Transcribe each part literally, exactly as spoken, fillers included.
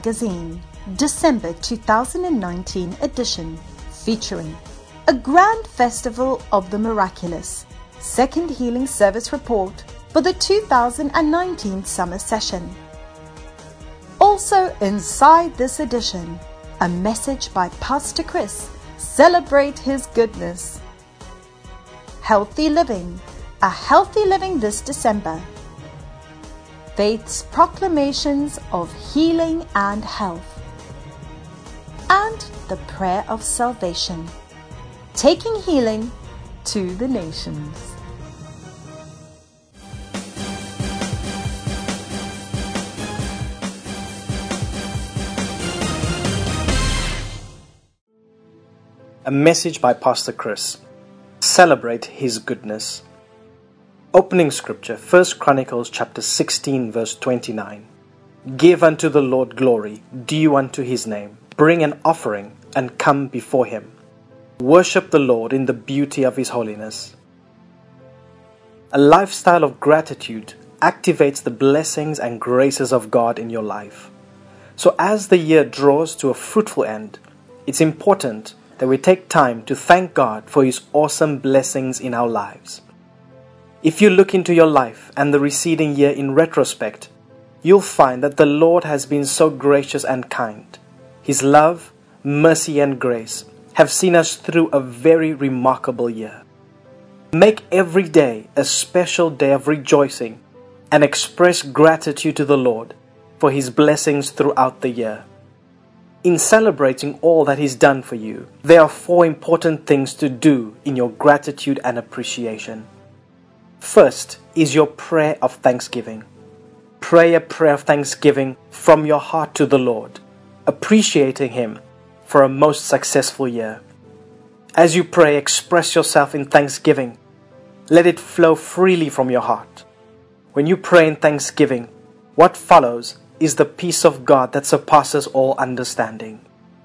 Magazine, December two thousand nineteen edition, featuring a grand festival of the miraculous, second healing service report for the two thousand nineteen summer session. Also inside this edition, a message by Pastor Chris, Celebrate His Goodness. Healthy Living, a healthy living this December. Faith's proclamations of healing and health. And the prayer of salvation, taking healing to the nations. A message by Pastor Chris. Celebrate His goodness. Opening scripture, First Chronicles chapter sixteen verse twenty-nine. Give unto the Lord glory, due unto His name. Bring an offering and come before Him. Worship the Lord in the beauty of His holiness. A lifestyle of gratitude activates the blessings and graces of God in your life. So as the year draws to a fruitful end, it's important that we take time to thank God for His awesome blessings in our lives. If you look into your life and the receding year in retrospect, you'll find that the Lord has been so gracious and kind. His love, mercy and grace have seen us through a very remarkable year. Make every day a special day of rejoicing and express gratitude to the Lord for His blessings throughout the year. In celebrating all that He's done for you, there are four important things to do in your gratitude and appreciation. First is your prayer of thanksgiving. Pray a prayer of thanksgiving from your heart to the Lord, appreciating Him for a most successful year. As you pray, express yourself in thanksgiving. Let it flow freely from your heart. When you pray in thanksgiving, what follows is the peace of God that surpasses all understanding.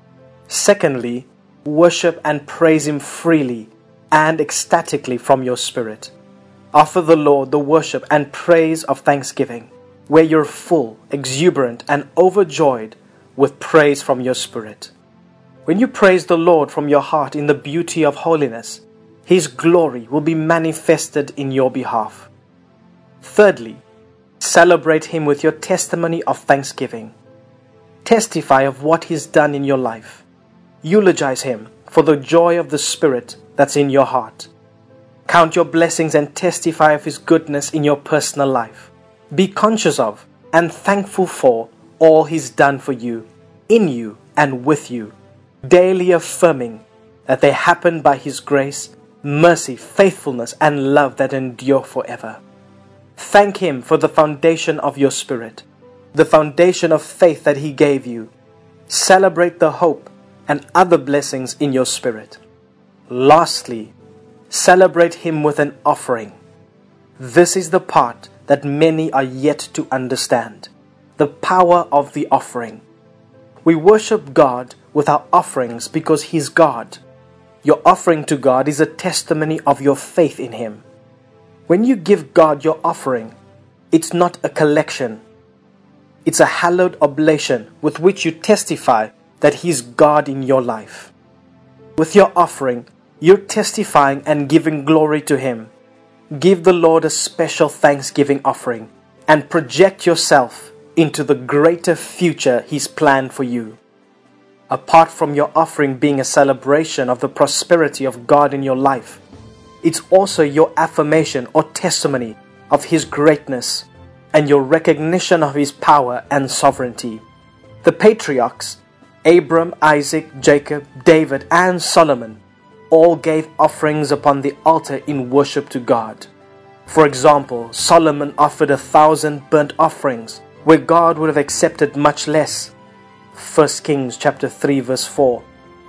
Secondly, worship and praise Him freely and ecstatically from your spirit. Offer the Lord the worship and praise of thanksgiving, where you're full, exuberant, and overjoyed with praise from your spirit. When you praise the Lord from your heart in the beauty of holiness, His glory will be manifested in your behalf. Thirdly, celebrate Him with your testimony of thanksgiving. Testify of what He's done in your life. Eulogize Him for the joy of the Spirit that's in your heart. Count your blessings and testify of His goodness in your personal life. Be conscious of and thankful for all He's done for you, in you and with you, daily affirming that they happen by His grace, mercy, faithfulness and love that endure forever. Thank Him for the foundation of your spirit, the foundation of faith that He gave you. Celebrate the hope and other blessings in your spirit. Lastly, celebrate Him with an offering. This is the part that many are yet to understand, the power of the offering. We worship God with our offerings because He's God. Your offering to God is a testimony of your faith in Him. When you give God your offering, it's not a collection. It's a hallowed oblation with which you testify that He's God in your life. With your offering, you're testifying and giving glory to Him. Give the Lord a special thanksgiving offering and project yourself into the greater future He's planned for you. Apart from your offering being a celebration of the prosperity of God in your life, it's also your affirmation or testimony of His greatness and your recognition of His power and sovereignty. The patriarchs, Abram, Isaac, Jacob, David, and Solomon, all gave offerings upon the altar in worship to God. For example, Solomon offered a thousand burnt offerings, where God would have accepted much less. First Kings chapter three verse four.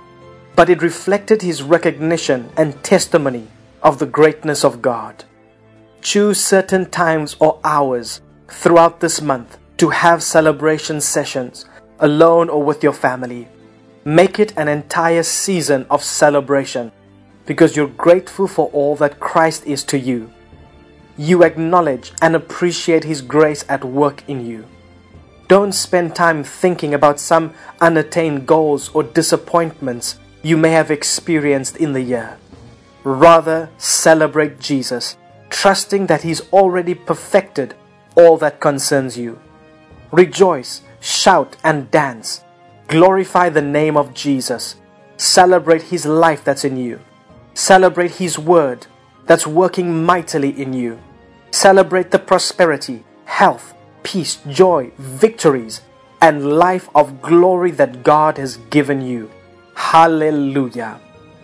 But it reflected his recognition and testimony of the greatness of God. Choose certain times or hours throughout this month to have celebration sessions, alone or with your family. Make it an entire season of celebration because you're grateful for all that Christ is to you. You acknowledge and appreciate His grace at work in you. Don't spend time thinking about some unattained goals or disappointments you may have experienced in the year. Rather, celebrate Jesus, trusting that He's already perfected all that concerns you. Rejoice, shout, and dance. Glorify the name of Jesus. Celebrate His life that's in you. Celebrate His word that's working mightily in you. Celebrate the prosperity, health, peace, joy, victories, and life of glory that God has given you. Hallelujah.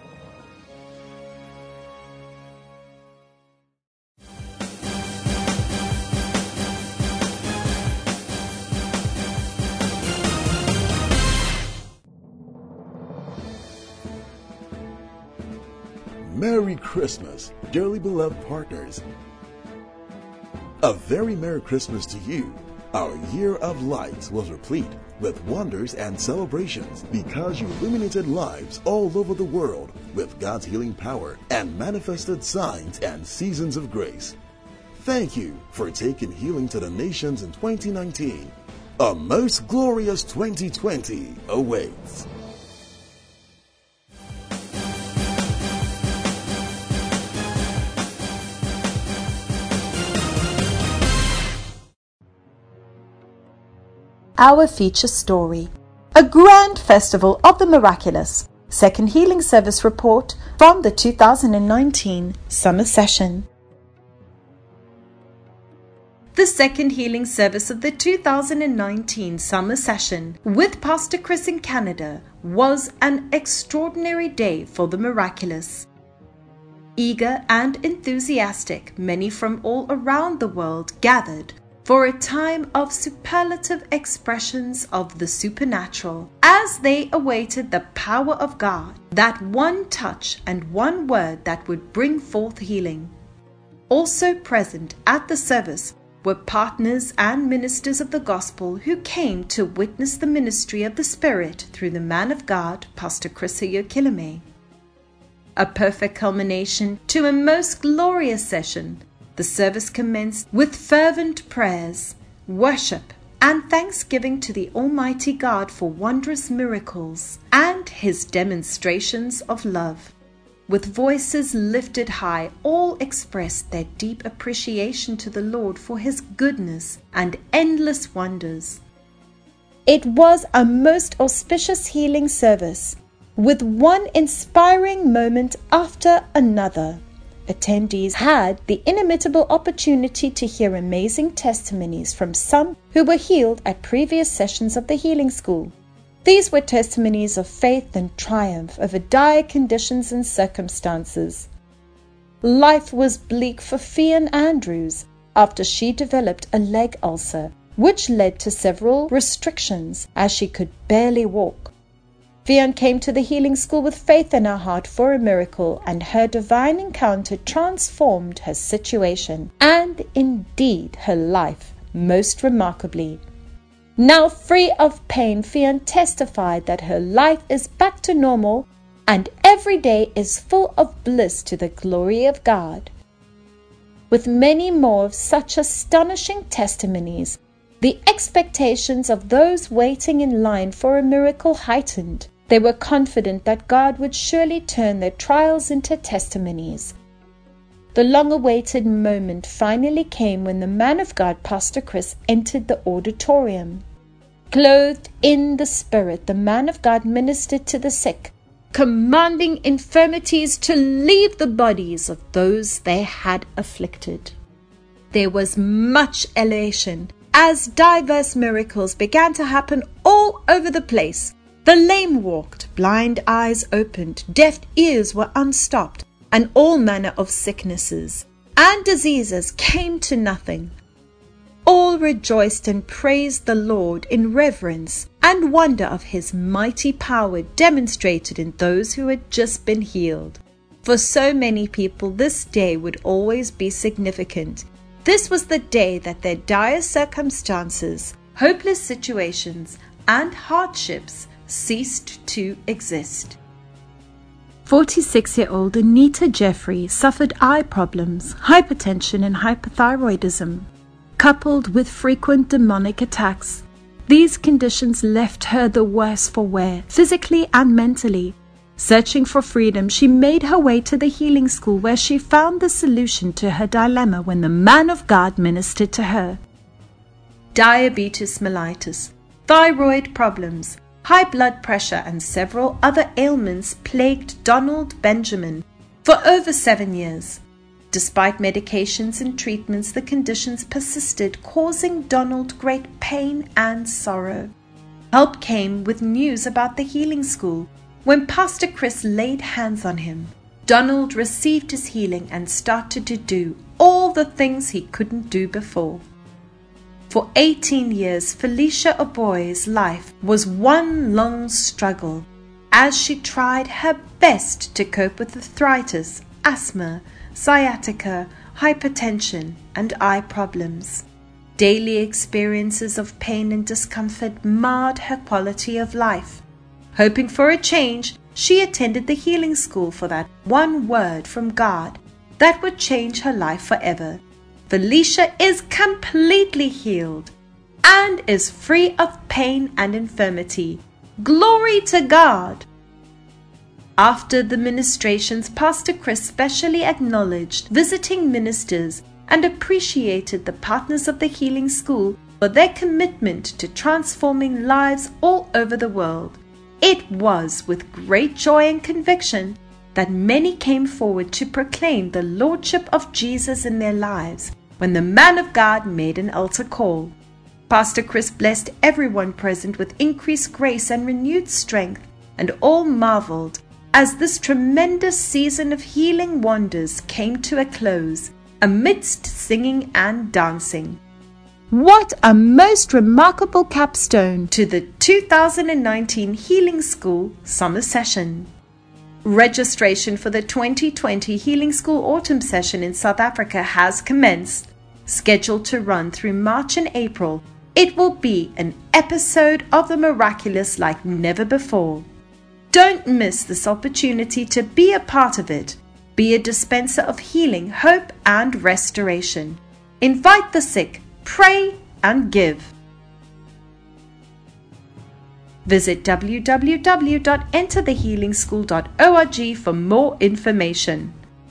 Merry Christmas, dearly beloved partners. A very Merry Christmas to you. Our year of lights was replete with wonders and celebrations because you illuminated lives all over the world with God's healing power and manifested signs and seasons of grace. Thank you for taking healing to the nations in twenty nineteen. A most glorious twenty twenty awaits. Our feature story, a grand festival of the miraculous, second healing service report from the two thousand nineteen summer session. The second healing service of the two thousand nineteen summer session with Pastor Chris in Canada was an extraordinary day for the miraculous. Eager and enthusiastic, many from all around the world gathered for a time of superlative expressions of the supernatural as they awaited the power of God, that one touch and one word that would bring forth healing. Also present at the service were partners and ministers of the gospel who came to witness the ministry of the Spirit through the man of God, Pastor Chris Oyokilome. A perfect culmination to a most glorious session, the service commenced with fervent prayers, worship, and thanksgiving to the Almighty God for wondrous miracles and His demonstrations of love. With voices lifted high, all expressed their deep appreciation to the Lord for His goodness and endless wonders. It was a most auspicious healing service, with one inspiring moment after another. Attendees had the inimitable opportunity to hear amazing testimonies from some who were healed at previous sessions of the healing school. These were testimonies of faith and triumph over dire conditions and circumstances. Life was bleak for Fionn Andrews after she developed a leg ulcer, which led to several restrictions as she could barely walk. Fionn came to the healing school with faith in her heart for a miracle, and her divine encounter transformed her situation and indeed her life most remarkably. Now free of pain, Fionn testified that her life is back to normal and every day is full of bliss to the glory of God. With many more of such astonishing testimonies, the expectations of those waiting in line for a miracle heightened. They were confident that God would surely turn their trials into testimonies. The long-awaited moment finally came when the man of God, Pastor Chris, entered the auditorium. Clothed in the Spirit, the man of God ministered to the sick, commanding infirmities to leave the bodies of those they had afflicted. There was much elation as diverse miracles began to happen all over the place. The lame walked, blind eyes opened, deaf ears were unstopped, and all manner of sicknesses and diseases came to nothing. All rejoiced and praised the Lord in reverence and wonder of His mighty power demonstrated in those who had just been healed. For so many people, this day would always be significant. This was the day that their dire circumstances, hopeless situations, and hardships ceased to exist. forty-six-year-old Anita Jeffrey suffered eye problems, hypertension and hypothyroidism, coupled with frequent demonic attacks. These conditions left her the worse for wear, physically and mentally. Searching for freedom, she made her way to the healing school, where she found the solution to her dilemma when the man of God ministered to her. Diabetes mellitus, thyroid problems, high blood pressure, and several other ailments plagued Donald Benjamin for over seven years. Despite medications and treatments, the conditions persisted, causing Donald great pain and sorrow. Help came with news about the healing school. When Pastor Chris laid hands on him, Donald received his healing and started to do all the things he couldn't do before. For eighteen years, Felicia Oboy's life was one long struggle as she tried her best to cope with arthritis, asthma, sciatica, hypertension, and eye problems. Daily experiences of pain and discomfort marred her quality of life. Hoping for a change, she attended the healing school for that one word from God that would change her life forever. Felicia is completely healed and is free of pain and infirmity. Glory to God! After the ministrations, Pastor Chris specially acknowledged visiting ministers and appreciated the partners of the healing school for their commitment to transforming lives all over the world. It was with great joy and conviction that many came forward to proclaim the Lordship of Jesus in their lives when the man of God made an altar call. Pastor Chris blessed everyone present with increased grace and renewed strength, and all marveled as this tremendous season of healing wonders came to a close amidst singing and dancing. What a most remarkable capstone to the two thousand nineteen Healing School Summer Session. Registration for the twenty twenty Healing School Autumn Session in South Africa has commenced. Scheduled to run through March and April, it will be an episode of the miraculous like never before. Don't miss this opportunity to be a part of it. Be a dispenser of healing, hope, and restoration. Invite the sick, pray, and give. Visit w w w dot enter the healing school dot org for more information.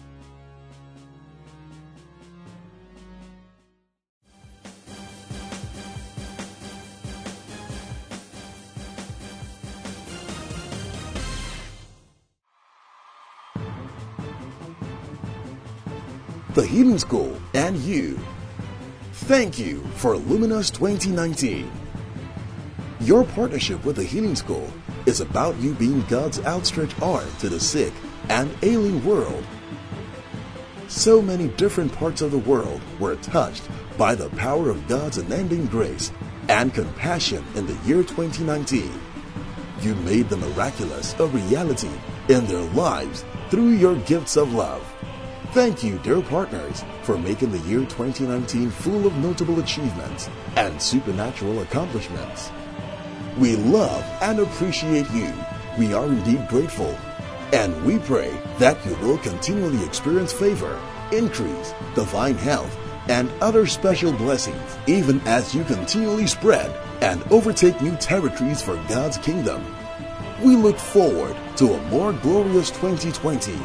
The Healing School and you. Thank you for Luminous twenty nineteen. Your partnership with the Healing School is about you being God's outstretched arm to the sick and ailing world. So many different parts of the world were touched by the power of God's unending grace and compassion in the year twenty nineteen. You made the miraculous a reality in their lives through your gifts of love. Thank you, dear partners, for making the year twenty nineteen full of notable achievements and supernatural accomplishments. We love and appreciate you. We are indeed grateful. And we pray that you will continually experience favor, increase, divine health, and other special blessings, even as you continually spread and overtake new territories for God's kingdom. We look forward to a more glorious twenty twenty.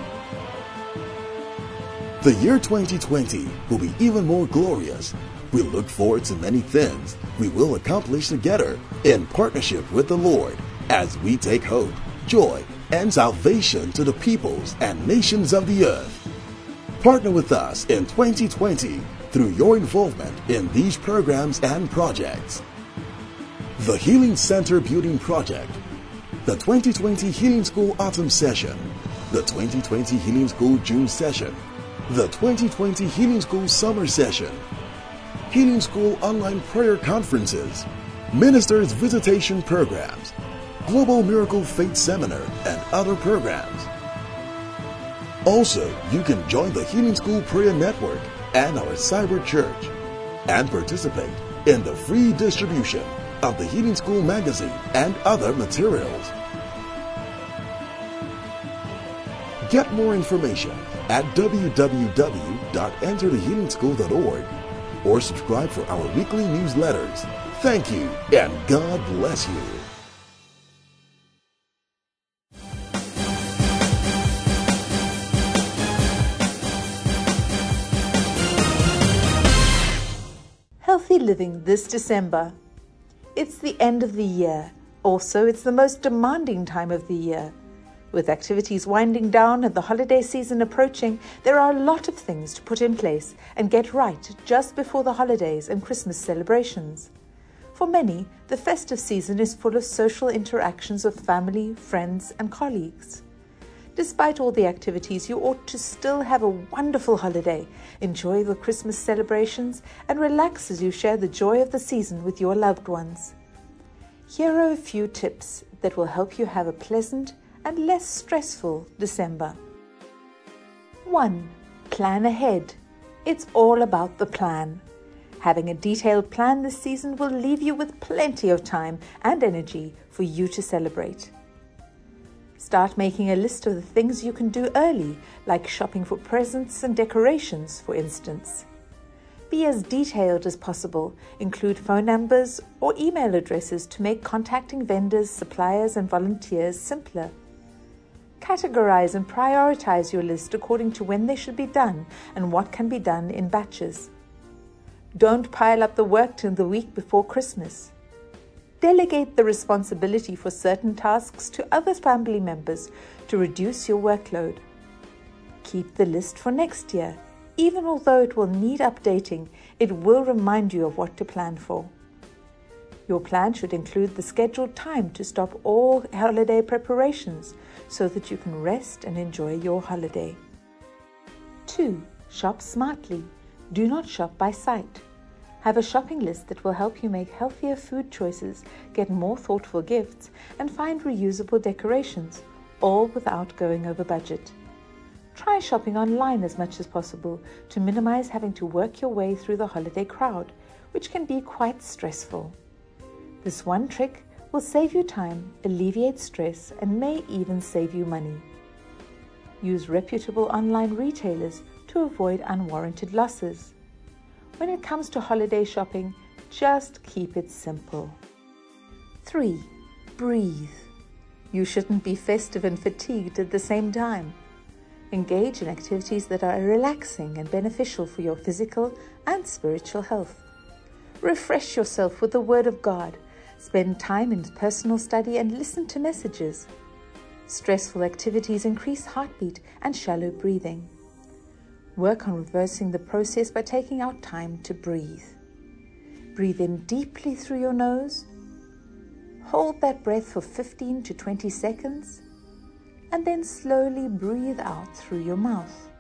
The year twenty twenty will be even more glorious. We look forward to many things we will accomplish together in partnership with the Lord as we take hope, joy, and salvation to the peoples and nations of the earth. Partner with us in twenty twenty through your involvement in these programs and projects. The Healing Center Building Project, the twenty twenty Healing School Autumn Session, the twenty twenty Healing School June Session, the twenty twenty Healing School Summer Session, Healing School Online Prayer Conferences, Ministers Visitation Programs, Global Miracle Faith Seminar, and other programs. Also, you can join the Healing School Prayer Network and our Cyber Church and participate in the free distribution of the Healing School magazine and other materials. Get more information at w w w dot enter the healing school dot org or subscribe for our weekly newsletters Thank you, and God bless you. Healthy living this December. It's the end of the year. Also, it's the most demanding time of the year. With activities winding down and the holiday season approaching, there are a lot of things to put in place and get right just before the holidays and Christmas celebrations. For many, the festive season is full of social interactions with family, friends, and colleagues. Despite all the activities, you ought to still have a wonderful holiday, enjoy the Christmas celebrations, and relax as you share the joy of the season with your loved ones. Here are a few tips that will help you have a pleasant and less stressful December. one. Plan ahead. It's all about the plan. Having a detailed plan this season will leave you with plenty of time and energy for you to celebrate. Start making a list of the things you can do early, like shopping for presents and decorations, for instance. Be as detailed as possible. Include phone numbers or email addresses to make contacting vendors, suppliers, and volunteers simpler. Categorize and prioritize your list according to when they should be done and what can be done in batches. Don't pile up the work till the week before Christmas. Delegate the responsibility for certain tasks to other family members to reduce your workload. Keep the list for next year. Even although it will need updating, it will remind you of what to plan for. Your plan should include the scheduled time to stop all holiday preparations so that you can rest and enjoy your holiday. two. Shop smartly. Do not shop by sight. Have a shopping list that will help you make healthier food choices, get more thoughtful gifts, and find reusable decorations, all without going over budget. Try shopping online as much as possible to minimize having to work your way through the holiday crowd, which can be quite stressful. This one trick will save you time, alleviate stress, and may even save you money. Use reputable online retailers to avoid unwarranted losses. When it comes to holiday shopping, just keep it simple. three. Breathe. You shouldn't be festive and fatigued at the same time. Engage in activities that are relaxing and beneficial for your physical and spiritual health. Refresh yourself with the Word of God. Spend time in personal study and listen to messages. Stressful activities increase heartbeat and shallow breathing. Work on reversing the process by taking out time to breathe. Breathe in deeply through your nose. Hold that breath for fifteen to twenty seconds. And then slowly breathe out through your mouth.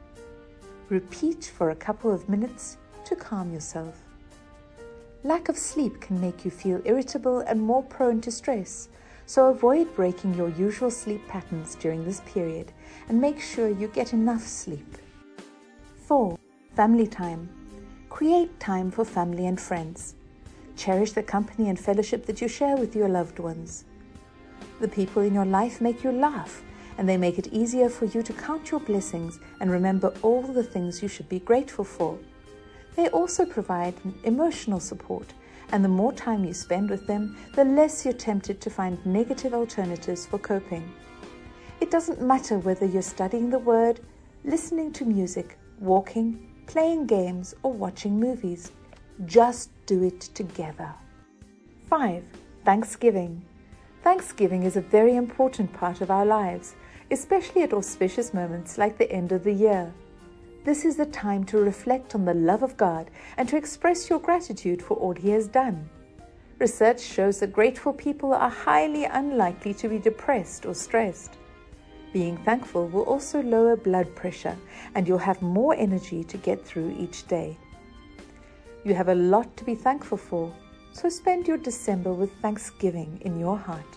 Repeat for a couple of minutes to calm yourself. Lack of sleep can make you feel irritable and more prone to stress, so avoid breaking your usual sleep patterns during this period and make sure you get enough sleep. four. Family time. Create time for family and friends. Cherish the company and fellowship that you share with your loved ones. The people in your life make you laugh, and they make it easier for you to count your blessings and remember all the things you should be grateful for. They also provide emotional support, and the more time you spend with them, the less you're tempted to find negative alternatives for coping. It doesn't matter whether you're studying the Word, listening to music, walking, playing games, or watching movies. Just do it together. five. Thanksgiving. Thanksgiving is a very important part of our lives, especially at auspicious moments like the end of the year. This is the time to reflect on the love of God and to express your gratitude for all He has done. Research shows that grateful people are highly unlikely to be depressed or stressed. Being thankful will also lower blood pressure, and you'll have more energy to get through each day. You have a lot to be thankful for, so spend your December with thanksgiving in your heart.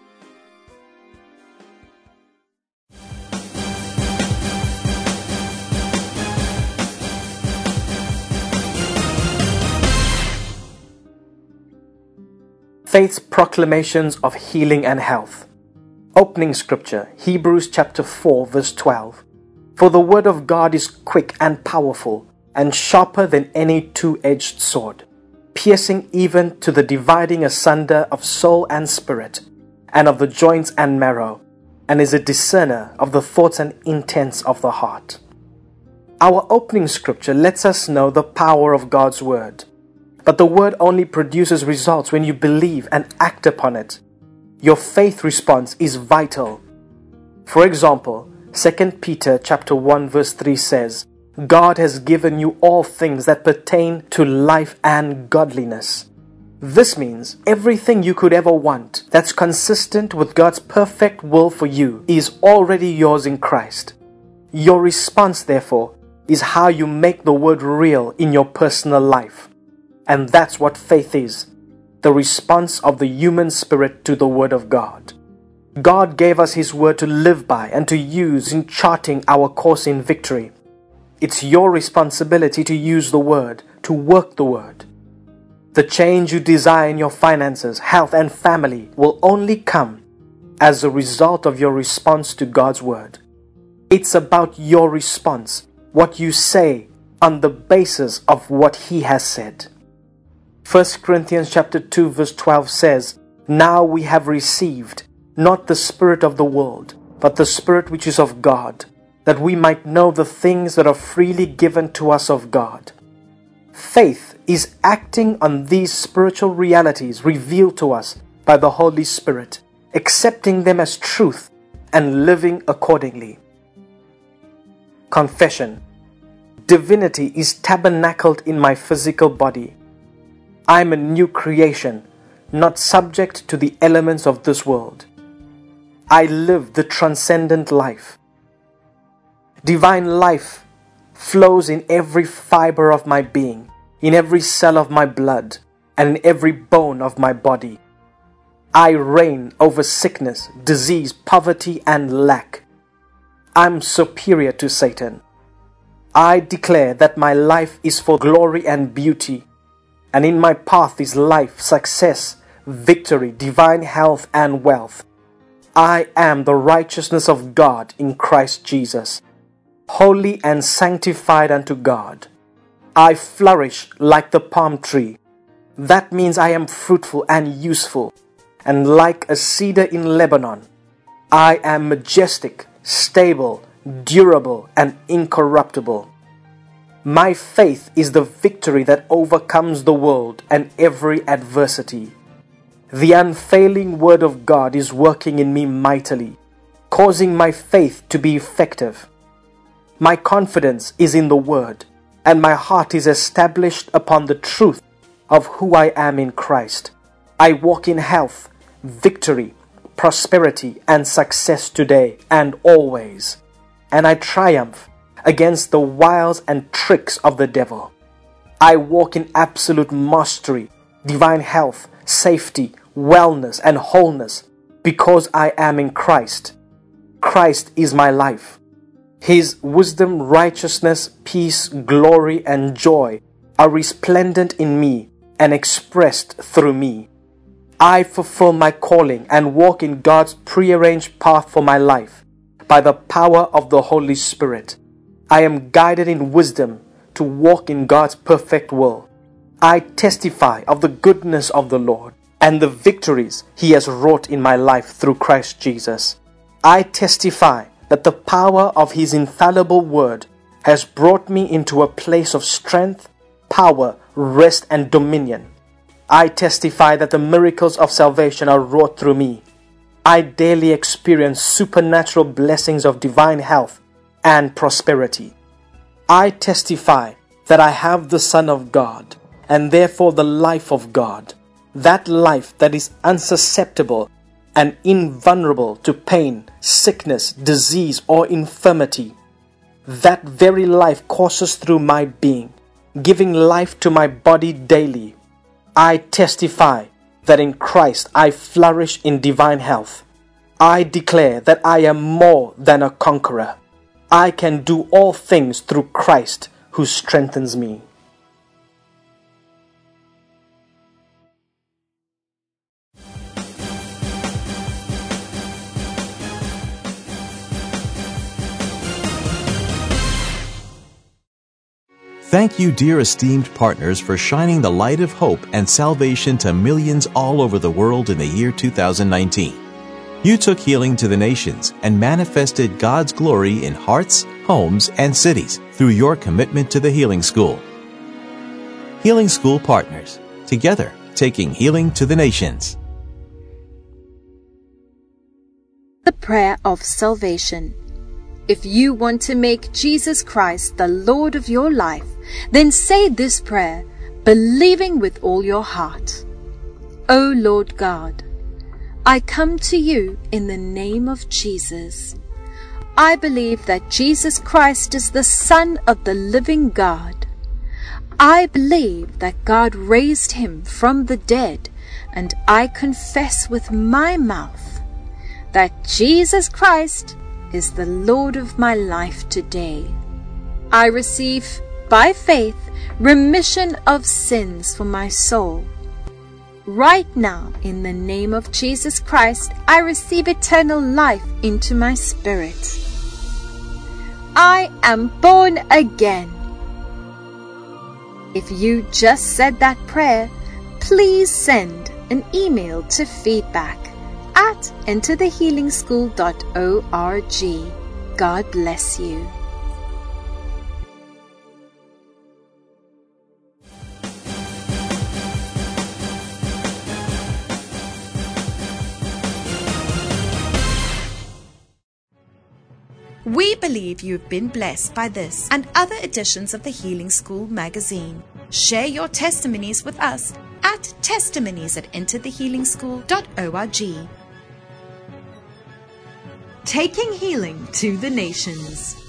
Faith's proclamations of healing and health. Opening scripture, Hebrews chapter four, verse twelve. For the word of God is quick and powerful, and sharper than any two-edged sword, piercing even to the dividing asunder of soul and spirit, and of the joints and marrow, and is a discerner of the thoughts and intents of the heart. Our opening scripture lets us know the power of God's word. But the word only produces results when you believe and act upon it. Your faith response is vital. For example, Second Peter chapter one verse three says, God has given you all things that pertain to life and godliness. This means everything you could ever want that's consistent with God's perfect will for you is already yours in Christ. Your response, therefore, is how you make the word real in your personal life. And that's what faith is, the response of the human spirit to the word of God. God gave us his word to live by and to use in charting our course in victory. It's your responsibility to use the word, to work the word. The change you desire in your finances, health, and family will only come as a result of your response to God's word. It's about your response, what you say on the basis of what he has said. First Corinthians chapter two verse twelve says, Now we have received not the spirit of the world, but the Spirit which is of God, that we might know the things that are freely given to us of God. Faith is acting on these spiritual realities revealed to us by the Holy Spirit, accepting them as truth and living accordingly. Confession. Divinity is tabernacled in my physical body. I am a new creation, not subject to the elements of this world. I live the transcendent life. Divine life flows in every fiber of my being, in every cell of my blood, and in every bone of my body. I reign over sickness, disease, poverty, and lack. I'm superior to Satan. I declare that my life is for glory and beauty, and in my path is life, success, victory, divine health, and wealth. I am the righteousness of God in Christ Jesus, holy and sanctified unto God. I flourish like the palm tree. That means I am fruitful and useful, and like a cedar in Lebanon. I am majestic, stable, durable, and incorruptible. My faith is the victory that overcomes the world and every adversity. The unfailing word of God is working in me mightily, causing my faith to be effective. My confidence is in the word, and my heart is established upon the truth of who I am in Christ. I walk in health, victory, prosperity, and success today and always, and I triumph against the wiles and tricks of the devil. I walk in absolute mastery, divine health, safety, wellness, and wholeness because I am in Christ. Christ is my life. His wisdom, righteousness, peace, glory, and joy are resplendent in me and expressed through me. I fulfill my calling and walk in God's prearranged path for my life by the power of the Holy Spirit. I am guided in wisdom to walk in God's perfect will. I testify of the goodness of the Lord and the victories He has wrought in my life through Christ Jesus. I testify that the power of His infallible word has brought me into a place of strength, power, rest, and dominion. I testify that the miracles of salvation are wrought through me. I daily experience supernatural blessings of divine health and prosperity. I testify that I have the Son of God, and therefore the life of God, that life that is unsusceptible and invulnerable to pain, sickness, disease, or infirmity. That very life courses through my being, giving life to my body daily. I testify that in Christ I flourish in divine health. I declare that I am more than a conqueror. I can do all things through Christ who strengthens me. Thank you, dear esteemed partners, for shining the light of hope and salvation to millions all over the world in the year two thousand nineteen. You took healing to the nations and manifested God's glory in hearts, homes, and cities through your commitment to the Healing School. Healing School Partners, together taking healing to the nations. The prayer of salvation. If you want to make Jesus Christ the Lord of your life, then say this prayer, believing with all your heart. O Lord God, I come to you in the name of Jesus. I believe that Jesus Christ is the Son of the living God. I believe that God raised him from the dead, and I confess with my mouth that Jesus Christ is the Lord of my life today. I receive, by faith, remission of sins for my soul. Right now, in the name of Jesus Christ, I receive eternal life into my spirit. I am born again. If you just said that prayer, please send an email to feedback at enter the healing school dot org. God bless you. We believe you've been blessed by this and other editions of the Healing School magazine. Share your testimonies with us at testimonies at enter the healing school dot org. Taking healing to the nations.